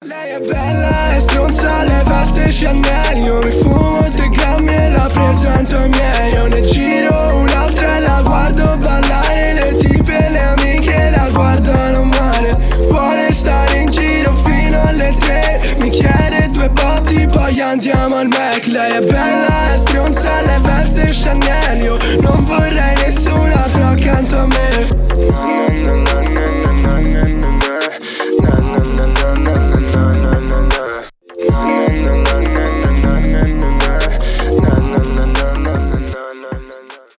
Lei è bella, è stronza, le veste Chanel. Io mi fumo 2 grammi e la presento ai miei. Io ne giro un'altra e la guardo ballare. Le tipe e le amiche la guardano male. Vuole stare in giro fino alle 3. Mi chiede 2 botti, poi andiamo al Mac. Lei è bella, è stronza, le veste Chanel. Io non vorrei nessun altro accanto a me.